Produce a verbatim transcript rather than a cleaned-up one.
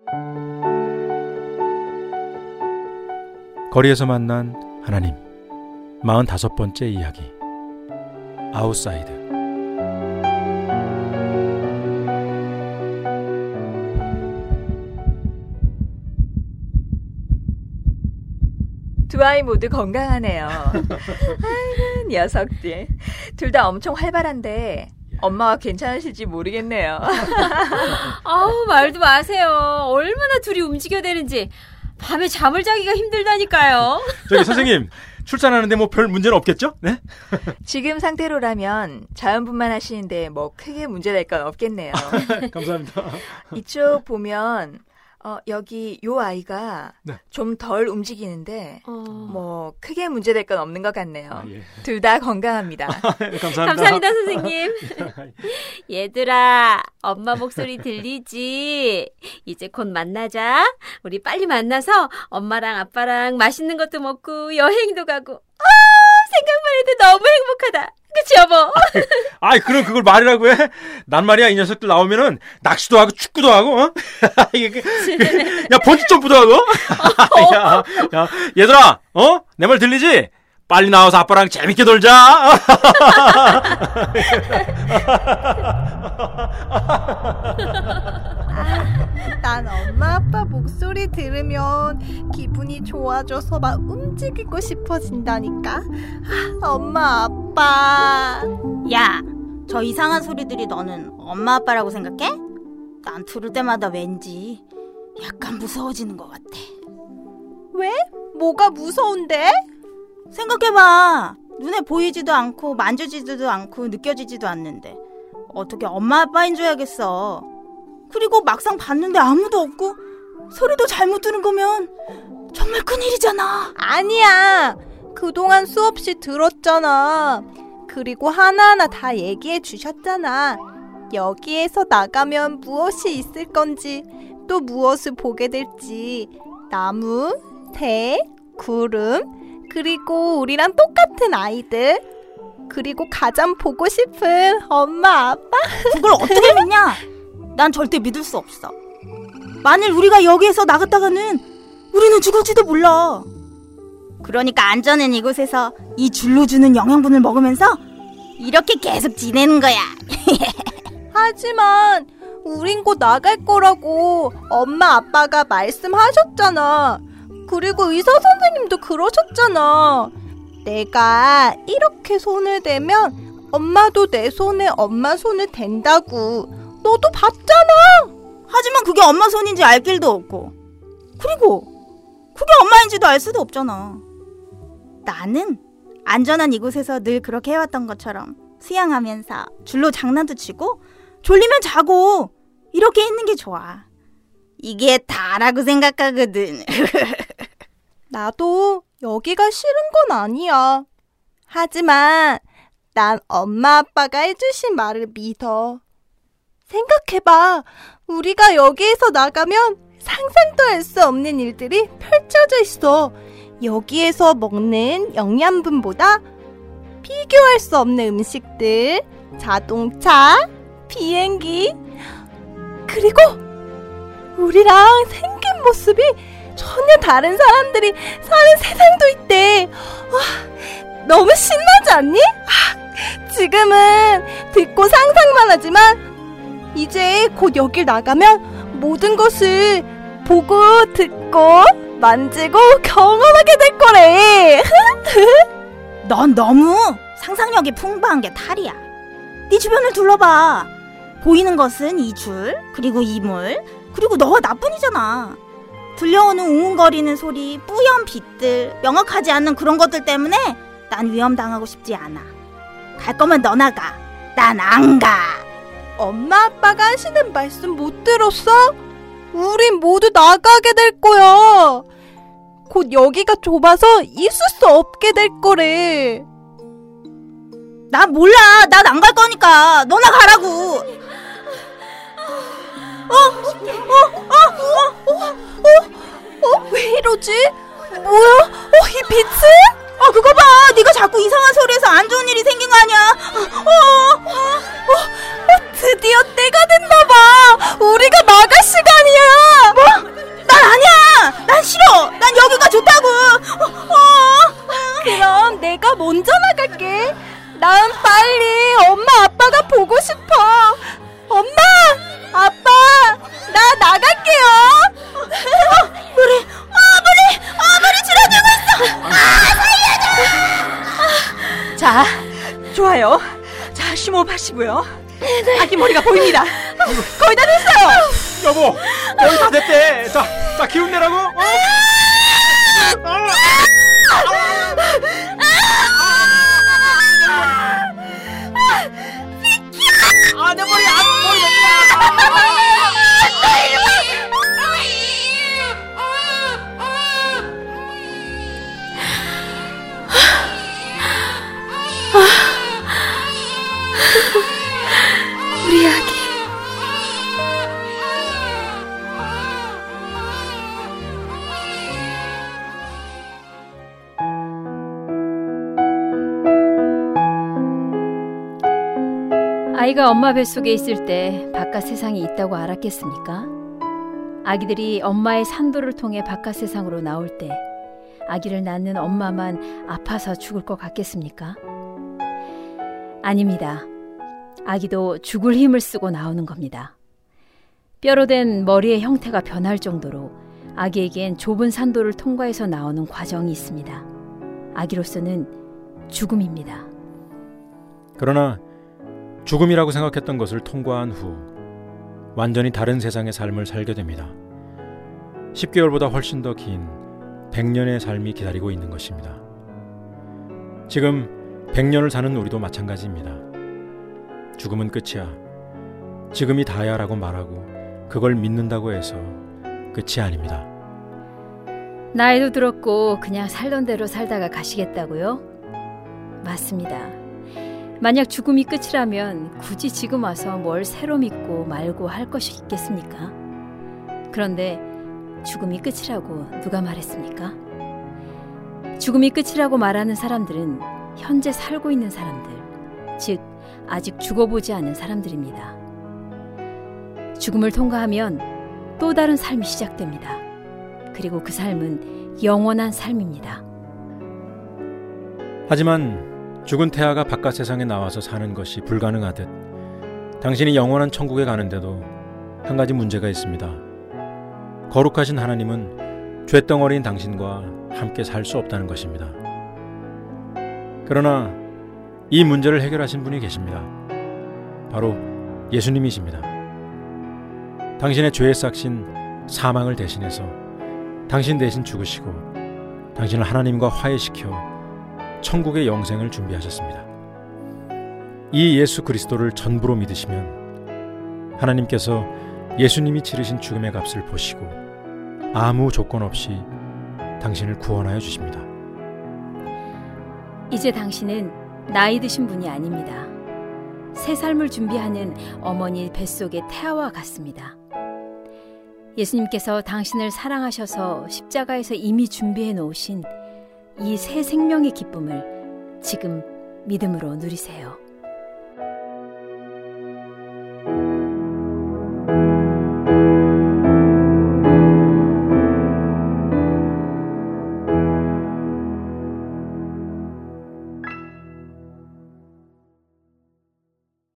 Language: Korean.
거리에서 만난 하나님 마흔다섯 번째 이야기 아웃사이드. 두 아이 모두 건강하네요. 아이고 녀석들. 둘 다 엄청 활발한데 엄마가 괜찮으실지 모르겠네요. 아우 말도 마세요. 얼마나 둘이 움직여대는지 밤에 잠을 자기가 힘들다니까요. 저기 선생님 출산하는데 뭐 별 문제는 없겠죠? 네? 지금 상태로라면 자연분만 하시는데 뭐 크게 문제될 건 없겠네요. 감사합니다. 이쪽 보면 어, 여기 요 아이가 네. 좀 덜 움직이는데 어... 뭐 크게 문제될 건 없는 것 같네요. 아, 예. 둘 다 건강합니다. 감사합니다. 감사합니다 선생님. 얘들아 엄마 목소리 들리지? 이제 곧 만나자. 우리 빨리 만나서 엄마랑 아빠랑 맛있는 것도 먹고 여행도 가고. 아 생각만 해도 너무 행복하다. 그치 여보? 아이 그럼 그걸 말이라고 해? 난 말이야 이 녀석들 나오면은 낚시도 하고 축구도 하고 어? 야 번지점프도 하고 야, 야, 얘들아 어? 내 말 들리지? 빨리 나와서 아빠랑 재밌게 놀자. 아, 난 엄마 아빠 목소리 들으면 기분이 좋아져서 막 움직이고 싶어진다니까. 아, 엄마 아빠. 야, 저 이상한 소리들이 너는 엄마 아빠라고 생각해? 난 들을 때마다 왠지 약간 무서워지는 것 같아. 왜? 뭐가 무서운데? 생각해봐. 눈에 보이지도 않고 만져지지도 않고 느껴지지도 않는데 어떻게 엄마 아빠인 줄 알겠어. 그리고 막상 봤는데 아무도 없고 소리도 잘못 들은 거면 정말 큰일이잖아. 아니야. 그동안 수없이 들었잖아. 그리고 하나하나 다 얘기해 주셨잖아. 여기에서 나가면 무엇이 있을 건지 또 무엇을 보게 될지. 나무, 새, 구름, 그리고 우리랑 똑같은 아이들, 그리고 가장 보고 싶은 엄마 아빠. 그걸 어떻게 믿냐? 난 절대 믿을 수 없어. 만일 우리가 여기에서 나갔다가는 우리는 죽을지도 몰라. 그러니까 안전한 이곳에서 이 줄로 주는 영양분을 먹으면서 이렇게 계속 지내는 거야. 하지만 우린 곧 나갈 거라고 엄마 아빠가 말씀하셨잖아. 그리고 의사 선생님도 그러셨잖아. 내가 이렇게 손을 대면 엄마도 내 손에 엄마 손을 댄다고. 너도 봤잖아. 하지만 그게 엄마 손인지 알 길도 없고, 그리고 그게 엄마인지도 알 수도 없잖아. 나는 안전한 이곳에서 늘 그렇게 해왔던 것처럼 수영하면서 줄로 장난도 치고 졸리면 자고 이렇게 있는 게 좋아. 이게 다라고 생각하거든. 나도 여기가 싫은 건 아니야. 하지만 난 엄마 아빠가 해주신 말을 믿어. 생각해봐. 우리가 여기에서 나가면 상상도 할 수 없는 일들이 펼쳐져 있어. 여기에서 먹는 영양분보다 비교할 수 없는 음식들, 자동차, 비행기, 그리고 우리랑 생긴 모습이 전혀 다른 사람들이 사는 세상도 있대. 와, 너무 신나지 않니? 아, 지금은 듣고 상상만 하지만 이제 곧 여길 나가면 모든 것을 보고 듣고 만지고 경험하게 될 거래. 넌 너무 상상력이 풍부한 게 탈이야. 네 주변을 둘러봐. 보이는 것은 이 줄, 그리고 이물, 그리고 너와 나뿐이잖아. 들려오는 웅웅거리는 소리, 뿌연 빛들, 명확하지 않는 그런 것들 때문에 난 위험당하고 싶지 않아. 갈 거면 너나 가. 난 안 가. 엄마 아빠가 하시는 말씀 못 들었어? 우린 모두 나가게 될 거야. 곧 여기가 좁아서 있을 수 없게 될 거래. 나 몰라. 난 안 갈 거니까 너나 가라고. 어? 어? 어? 어? 어? 어? 어? 왜 이러지? 뭐야? 어? 이 빛은? 아, 그거 봐. 네가 자꾸 이상한 소리에서 안 좋은 일이 생긴 거 아니야. 어, 어, 어, 어, 드디어 때가 됐나 봐. 우리가 나갈 시간이야. 뭐? 보시고요. 아기 머리가 보입니다. 거의 다 됐어요. 여보, 거의 다 됐대. 자, 자 기운 내라고. 어? 아, 내 머리 안 보이겠다. 우리 아기. 아이가 엄마 뱃속에 있을 때 바깥 세상이 있다고 알았겠습니까? 아기들이 엄마의 산도를 통해 바깥 세상으로 나올 때 아기를 낳는 엄마만 아파서 죽을 것 같겠습니까? 아닙니다. 아기도 죽을 힘을 쓰고 나오는 겁니다. 뼈로 된 머리의 형태가 변할 정도로 아기에겐 좁은 산도를 통과해서 나오는 과정이 있습니다. 아기로서는 죽음입니다. 그러나 죽음이라고 생각했던 것을 통과한 후 완전히 다른 세상의 삶을 살게 됩니다. 십 개월보다 훨씬 더 긴 백 년의 삶이 기다리고 있는 것입니다. 지금 백 년을 사는 우리도 마찬가지입니다. 죽음은 끝이야, 지금이 다야 라고 말하고 그걸 믿는다고 해서 끝이 아닙니다. 나이도 들었고 그냥 살던 대로 살다가 가시겠다고요? 맞습니다. 만약 죽음이 끝이라면 굳이 지금 와서 뭘 새로 믿고 말고 할 것이 있겠습니까? 그런데 죽음이 끝이라고 누가 말했습니까? 죽음이 끝이라고 말하는 사람들은 현재 살고 있는 사람들, 즉 아직 죽어보지 않은 사람들입니다. 죽음을 통과하면 또 다른 삶이 시작됩니다. 그리고 그 삶은 영원한 삶입니다. 하지만 죽은 태아가 바깥 세상에 나와서 사는 것이 불가능하듯 당신이 영원한 천국에 가는데도 한 가지 문제가 있습니다. 거룩하신 하나님은 쇳덩어리인 당신과 함께 살 수 없다는 것입니다. 그러나 이 문제를 해결하신 분이 계십니다. 바로 예수님이십니다. 당신의 죄에 싹신 사망을 대신해서 당신 대신 죽으시고 당신을 하나님과 화해시켜 천국의 영생을 준비하셨습니다. 이 예수 그리스도를 전부로 믿으시면 하나님께서 예수님이 치르신 죽음의 값을 보시고 아무 조건 없이 당신을 구원하여 주십니다. 이제 당신은 나이 드신 분이 아닙니다. 새 삶을 준비하는 어머니 뱃속의 태아와 같습니다. 예수님께서 당신을 사랑하셔서 십자가에서 이미 준비해 놓으신 이 새 생명의 기쁨을 지금 믿음으로 누리세요.